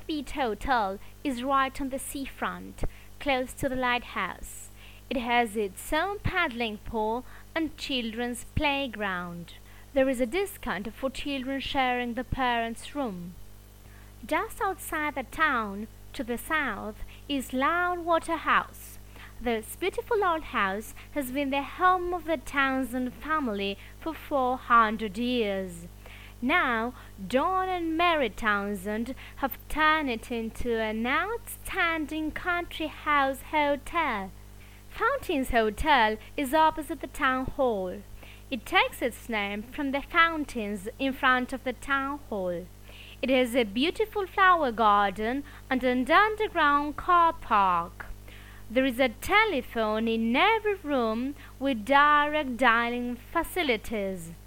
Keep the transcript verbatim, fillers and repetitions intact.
Beach Hotel is right on the seafront, close to the lighthouse. It has its own paddling pool and children's playground. There is a discount for children sharing the parents' room. Just outside the town, to the south, is Loudwater House. This beautiful old house has been the home of the Townsend family for four hundred years. Now, John and Mary Townsend have turned it into an outstanding country house hotel. Fountains Hotel is opposite the town hall. It takes its name from the fountains in front of the town hall. It has a beautiful flower garden and an underground car park. There is a telephone in every room with direct dialing facilities.